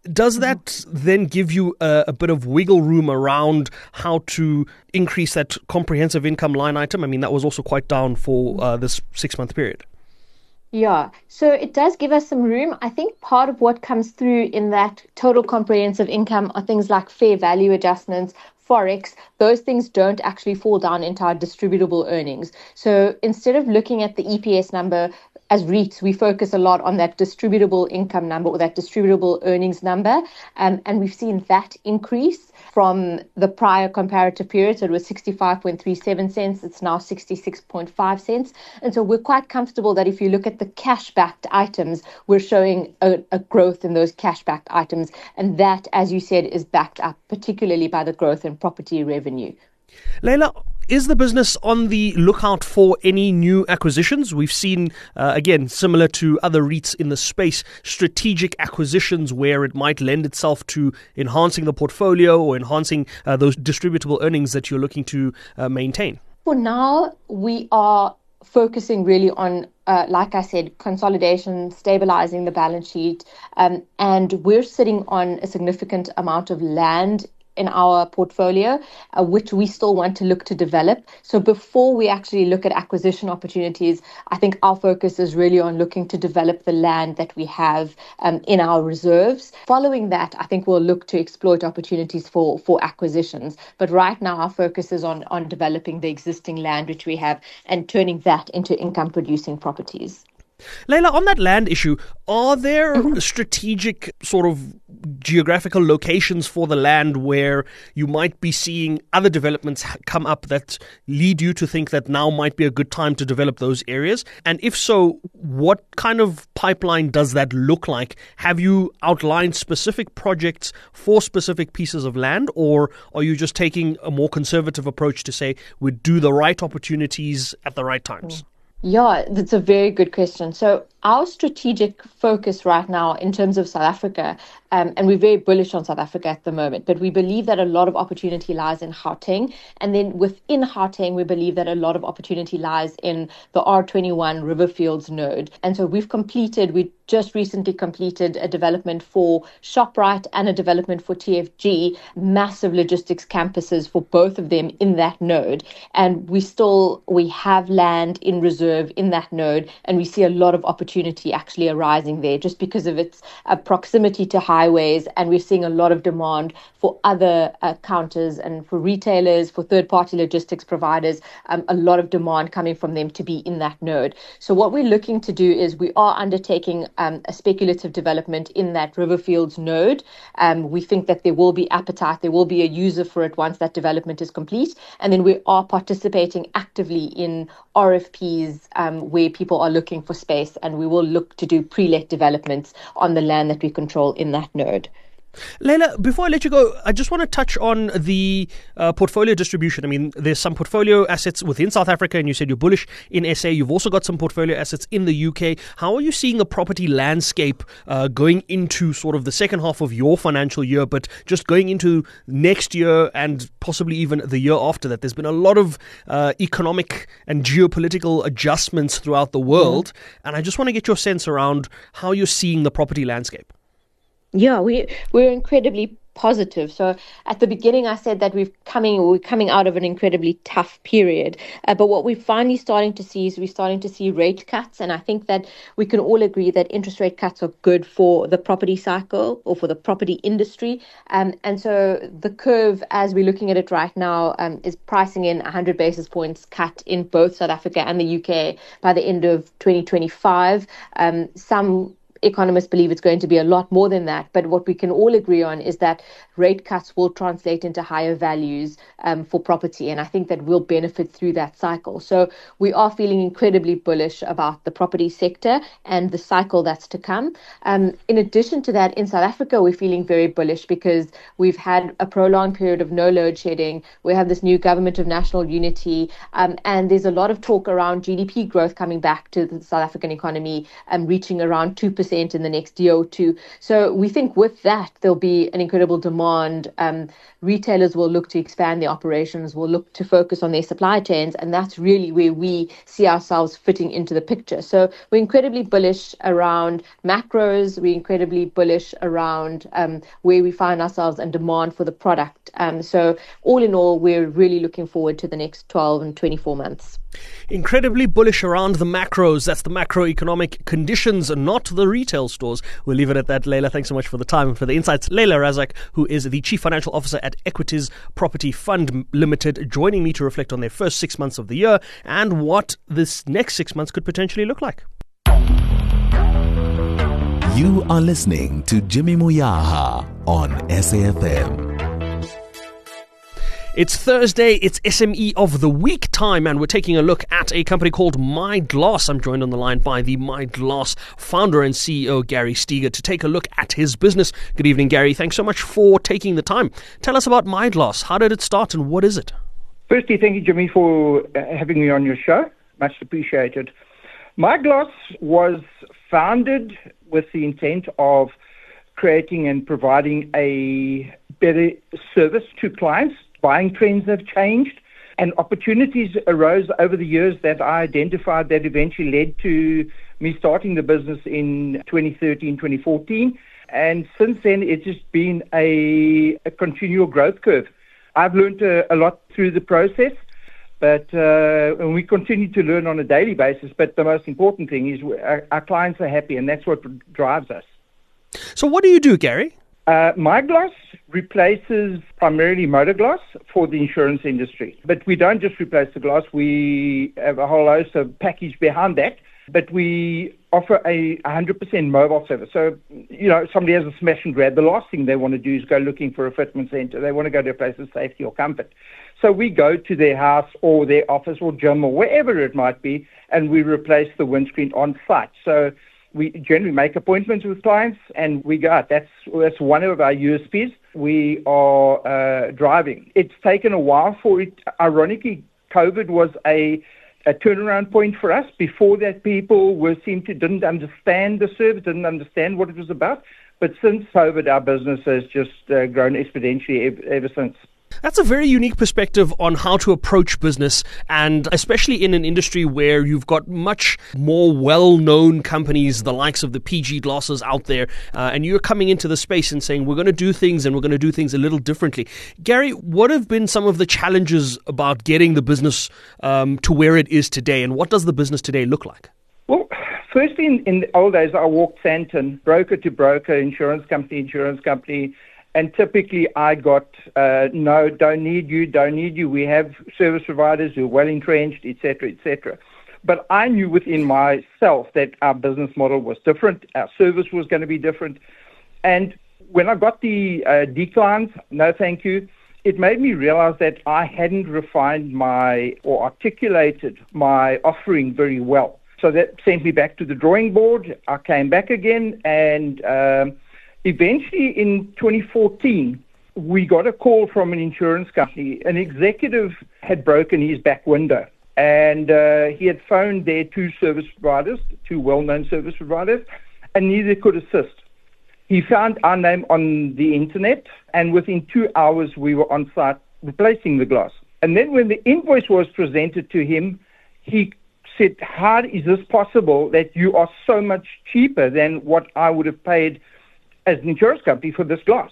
Does that then give you a, a bit of wiggle room around how to increase that comprehensive income line item? I mean, that was also quite down for uh, this six-month period. Yeah, so it does give us some room. I think part of what comes through in that total comprehensive income are things like fair value adjustments, Forex. Those things don't actually fall down into our distributable earnings. So instead of looking at the E P S number, as REITs, we focus a lot on that distributable income number or that distributable earnings number. Um, and we've seen that increase from the prior comparative period. So it was sixty-five point three seven cents. It's now sixty-six point five cents. And so we're quite comfortable that if you look at the cash-backed items, we're showing a, a growth in those cash-backed items. And that, as you said, is backed up particularly by the growth in property revenue. Leila, is the business on the lookout for any new acquisitions? We've seen, uh, again, similar to other REITs in the space, strategic acquisitions where it might lend itself to enhancing the portfolio or enhancing uh, those distributable earnings that you're looking to uh, maintain. For now, we are focusing really on, uh, like I said, consolidation, stabilizing the balance sheet, um, and we're sitting on a significant amount of land in our portfolio, uh, which we still want to look to develop. So before we actually look at acquisition opportunities, I think our focus is really on looking to develop the land that we have um, in our reserves. Following that, I think we'll look to exploit opportunities for, for acquisitions. But right now, our focus is on, on developing the existing land which we have and turning that into income-producing properties. Leila, on that land issue, are there mm-hmm. strategic sort of geographical locations for the land where you might be seeing other developments come up that lead you to think that now might be a good time to develop those areas? And if so, what kind of pipeline does that look like? Have you outlined specific projects for specific pieces of land, or are you just taking a more conservative approach to say we do the right opportunities at the right times? Yeah, that's a very good question. So our strategic focus right now in terms of South Africa, um, and we're very bullish on South Africa at the moment, but we believe that a lot of opportunity lies in Gauteng. And then within Gauteng, we believe that a lot of opportunity lies in the R twenty-one Riverfields node. And so we've completed, we just recently completed a development for ShopRite and a development for T F G, massive logistics campuses for both of them in that node. And we still, we have land in reserve in that node, and we see a lot of opportunity actually arising there just because of its uh, proximity to highways, and we're seeing a lot of demand for other uh, counters and for retailers, for third-party logistics providers, um, a lot of demand coming from them to be in that node. So what we're looking to do is we are undertaking um, a speculative development in that Riverfields node. Um, we think that there will be appetite, there will be a user for it once that development is complete, and then we are participating actively in R F Ps um, where people are looking for space, and we will look to do pre-let developments on the land that we control in that node. Leila, before I let you go, I just want to touch on the uh, portfolio distribution. I mean, there's some portfolio assets within South Africa, and you said you're bullish in S A. You've also got some portfolio assets in the U K. How are you seeing the property landscape uh, going into sort of the second half of your financial year, but just going into next year and possibly even the year after that? There's been a lot of uh, economic and geopolitical adjustments throughout the world, mm-hmm. and I just want to get your sense around how you're seeing the property landscape. Yeah, we, we're incredibly positive. So at the beginning, I said that we've coming, we're coming out of an incredibly tough period. Uh, but what we're finally starting to see is we're starting to see rate cuts. And I think that we can all agree that interest rate cuts are good for the property cycle or for the property industry. Um, and so the curve, as we're looking at it right now, um, is pricing in one hundred basis points cut in both South Africa and the U K by the end of twenty twenty-five. Um, some economists believe it's going to be a lot more than that. But what we can all agree on is that rate cuts will translate into higher values um, for property. And I think that we'll benefit through that cycle. So we are feeling incredibly bullish about the property sector and the cycle that's to come. Um, in addition to that, in South Africa, we're feeling very bullish because we've had a prolonged period of no load shedding. We have this new government of national unity. Um, and there's a lot of talk around G D P growth coming back to the South African economy and um, reaching around two percent percent in the next year or two. So we think with that, there'll be an incredible demand. Um, retailers will look to expand their operations, will look to focus on their supply chains, and that's really where we see ourselves fitting into the picture. So we're incredibly bullish around macros. We're incredibly bullish around um, where we find ourselves and demand for the product. Um, so all in all, we're really looking forward to the next twelve and twenty-four months. Incredibly bullish around the macros. That's the macroeconomic conditions, not the retail stores. We'll leave it at that. Leila, thanks so much for the time and for the insights. Leila Razak, who is the Chief Financial Officer at Equities Property Fund Limited, joining me to reflect on their first six months of the year and what this next six months could potentially look like. You are listening to Jimmy Moyaha on S A F M. It's Thursday, it's S M E of the Week time, and we're taking a look at a company called MyGlass. I'm joined on the line by the MyGlass founder and C E O, Gary Steger, to take a look at his business. Good evening, Gary. Thanks so much for taking the time. Tell us about MyGlass. How did it start and what is it? Firstly, thank you, Jimmy, for having me on your show. Much appreciated. MyGlass was founded with the intent of creating and providing a better service to clients. Buying trends have changed, and opportunities arose over the years that I identified that eventually led to me starting the business in twenty thirteen, twenty fourteen. And since then, it's just been a, a continual growth curve. I've learned a, a lot through the process, but uh, and we continue to learn on a daily basis. But the most important thing is our, our clients are happy, and that's what drives us. So what do you do, Gary? Uh, MyGlass replaces primarily motor glass for the insurance industry. But we don't just replace the glass. We have a whole host of package behind that. But we offer a one hundred percent mobile service. So, you know, somebody has a smash and grab. The last thing they want to do is go looking for a fitment center. They want to go to a place of safety or comfort. So we go to their house or their office or gym or wherever it might be, and we replace the windscreen on site. So we generally make appointments with clients and we go out. That's, that's one of our U S Ps. We are uh, driving. It's taken a while for it. Ironically, COVID was a, a turnaround point for us. Before that, people were seemed to didn't understand the service, didn't understand what it was about. But since COVID, our business has just uh, grown exponentially ever, ever since. That's a very unique perspective on how to approach business, and especially in an industry where you've got much more well-known companies, the likes of the P G Glasses out there, uh, and you're coming into the space and saying, we're going to do things and we're going to do things a little differently. Gary, what have been some of the challenges about getting the business um, to where it is today, and what does the business today look like? Well, firstly, in, in the old days, I walked Santon, broker to broker, insurance company, insurance company, and typically I got, uh, no, don't need you, don't need you. We have service providers who are well entrenched, et cetera, et cetera. But I knew within myself that our business model was different. Our service was going to be different. And when I got the uh, declines, no thank you, it made me realize that I hadn't refined my or articulated my offering very well. So that sent me back to the drawing board. I came back again and um, eventually, in twenty fourteen, we got a call from an insurance company. An executive had broken his back window, and uh, he had phoned their two service providers, two well-known service providers, and neither could assist. He found our name on the internet, and within two hours, we were on site replacing the glass. And then when the invoice was presented to him, he said, how is this possible that you are so much cheaper than what I would have paid as an insurance company for this glass?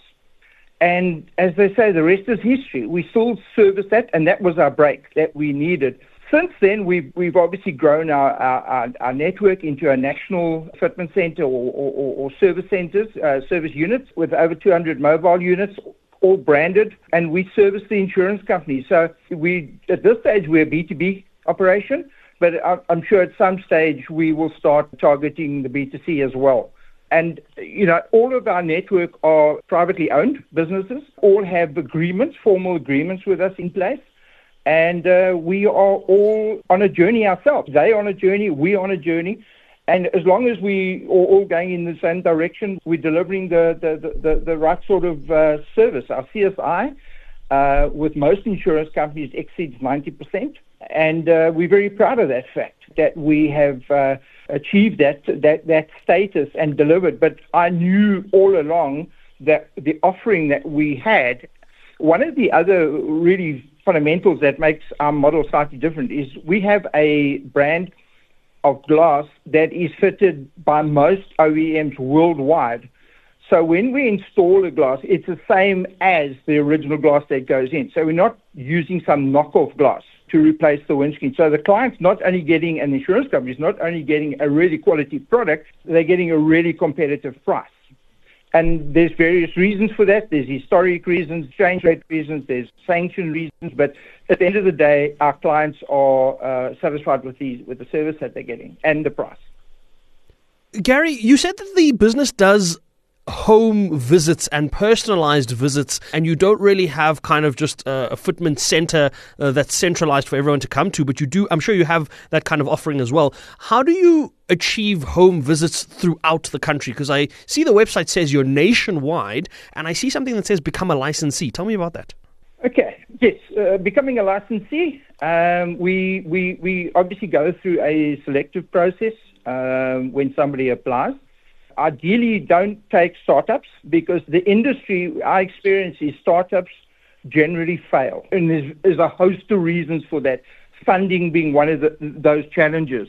And as they say, the rest is history. We still service that, and that was our break that we needed. Since then, we've we've obviously grown our our, our network into a national fitment center or, or, or service centers, uh, service units with over two hundred mobile units, all branded, and we service the insurance companies. So we at this stage we're a B two B operation, but I'm sure at some stage we will start targeting the B two C as well. And, you know, all of our network are privately owned businesses, all have agreements, formal agreements with us in place. And uh, we are all on a journey ourselves. They on a journey, we on a journey. And as long as we are all going in the same direction, we're delivering the, the, the, the right sort of uh, service. Our C S I uh, with most insurance companies exceeds ninety percent. And uh, we're very proud of that fact, that we have uh, achieved that, that, that status and delivered. But I knew all along that the offering that we had, one of the other really fundamentals that makes our model slightly different is we have a brand of glass that is fitted by most O E Ms worldwide. So when we install a glass, it's the same as the original glass that goes in. So we're not using some knockoff glass to replace the windscreen. So the client's not only getting, an insurance company is not only getting a really quality product, they're getting a really competitive price. And there's various reasons for that. There's historic reasons, exchange rate reasons, there's sanction reasons. But at the end of the day, our clients are uh, satisfied with the, with the service that they're getting and the price. Gary, you said that the business does home visits and personalized visits, and you don't really have kind of just a, a fitment center uh, that's centralized for everyone to come to, but you do, I'm sure you have that kind of offering as well. How do you achieve home visits throughout the country? Because I see the website says you're nationwide, and I see something that says become a licensee. Tell me about that. Okay, yes, uh, becoming a licensee, um, we, we, we obviously go through a selective process um, when somebody applies. Ideally, don't take startups because the industry, our experience is startups generally fail. And there's, there's a host of reasons for that, funding being one of the, those challenges.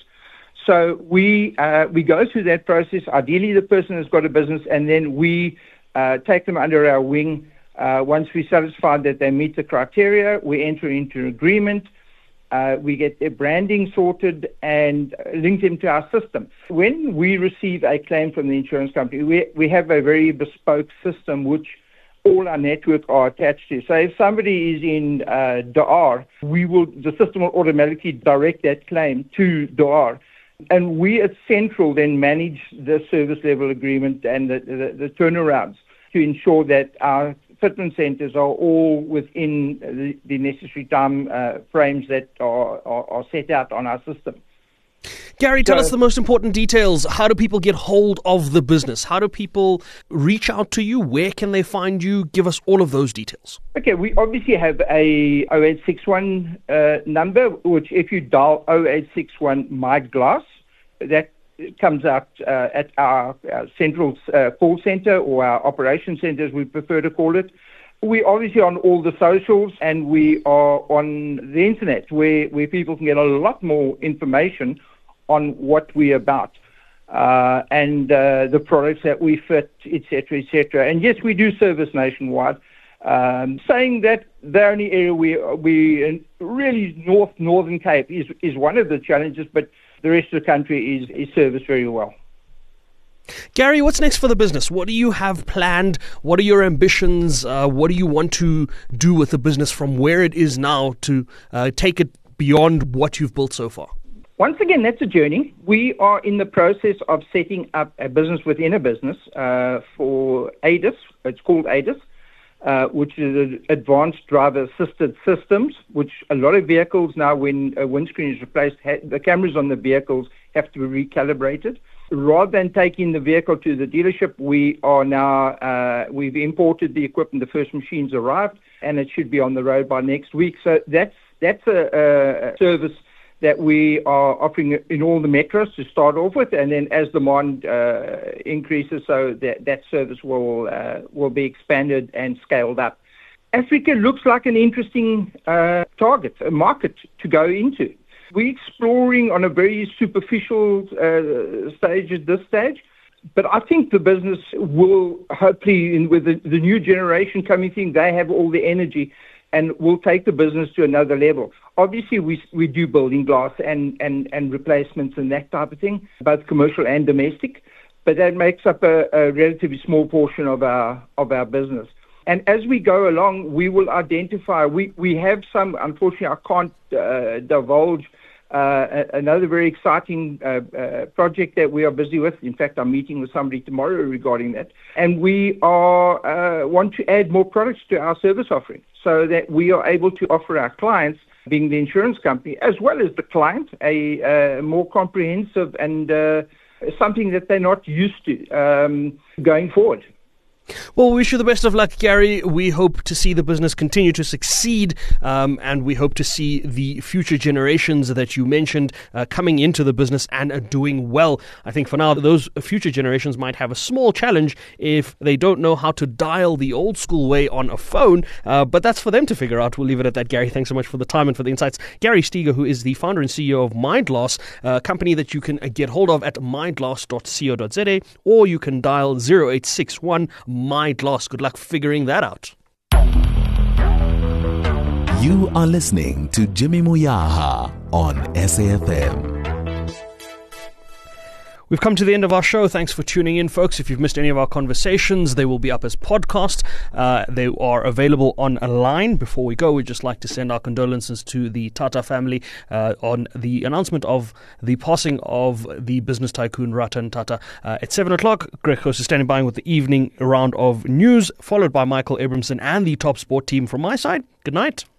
So we uh, we go through that process. Ideally, the person has got a business, and then we uh, take them under our wing. Uh, once we're satisfied that they meet the criteria, we enter into an agreement. Uh, we get their branding sorted and link them to our system. When we receive a claim from the insurance company, we, we have a very bespoke system which all our network are attached to. So if somebody is in uh, D A R, we will, the system will automatically direct that claim to D A R. And we at Central then manage the service level agreement and the, the, the turnarounds to ensure that our fitment centers are all within the, the necessary time uh, frames that are, are, are set out on our system. Gary, tell so, us the most important details. How do people get hold of the business? How do people reach out to you? Where can they find you? Give us all of those details. Okay, we obviously have a oh eight six one uh, number, which if you dial oh eight six one My Glass, that comes out uh, at our, our central uh, call center or our operation center, as we prefer to call it. We're obviously on all the socials, and we are on the internet where, where people can get a lot more information on what we're about uh, and uh, the products that we fit, et cetera, et cetera. And yes, we do service nationwide. Um, saying that the only area we we really North Northern Cape is is one of the challenges, but the rest of the country is, is serviced very well. Gary, what's next for the business? What do you have planned? What are your ambitions? Uh, what do you want to do with the business from where it is now to uh, take it beyond what you've built so far? Once again, that's a journey. We are in the process of setting up a business within a business uh, for A D I S. It's called A D I S. Uh, which is Advanced Driver Assisted Systems, which a lot of vehicles now, when a windscreen is replaced, ha- the cameras on the vehicles have to be recalibrated. Rather than taking the vehicle to the dealership, we are now, uh, we've imported the equipment, the first machines arrived, and it should be on the road by next week. So that's, that's a, a service that we are offering in all the metros to start off with, and then as demand uh, increases, so that, that service will uh, will be expanded and scaled up. Africa looks like an interesting uh, target, a market to go into. We're exploring on a very superficial uh, stage at this stage, but I think the business will hopefully, in, with the, the new generation coming in, they have all the energy and will take the business to another level. Obviously, we we do building glass and, and, and replacements and that type of thing, both commercial and domestic, but that makes up a, a relatively small portion of our of our business. And as we go along, we will identify, we, we have some, unfortunately, I can't uh, divulge, uh, another very exciting uh, uh, project that we are busy with. In fact, I'm meeting with somebody tomorrow regarding that. And we are uh, want to add more products to our service offering so that we are able to offer our clients, being the insurance company, as well as the client, a uh, more comprehensive and uh, something that they're not used to um, going forward. Well, we wish you the best of luck, Gary. We hope to see the business continue to succeed, um, and we hope to see the future generations that you mentioned uh, coming into the business and uh, doing well. I think for now, those future generations might have a small challenge if they don't know how to dial the old school way on a phone, uh, but that's for them to figure out. We'll leave it at that, Gary. Thanks so much for the time and for the insights. Gary Steger, who is the founder and C E O of MindLoss, a company that you can get hold of at mindloss dot co dot za, or you can dial zero eight six one MindLoss. Good luck figuring that out. You are listening to Jimmy Moyaha on S A F M. We've come to the end of our show. Thanks for tuning in, folks. If you've missed any of our conversations, they will be up as podcasts. Uh, they are available online. Before we go, we'd just like to send our condolences to the Tata family uh, on the announcement of the passing of the business tycoon Ratan Tata. Uh, at seven o'clock, Greg Host is standing by with the evening round of news, followed by Michael Abramson and the Top Sport team. From my side, good night.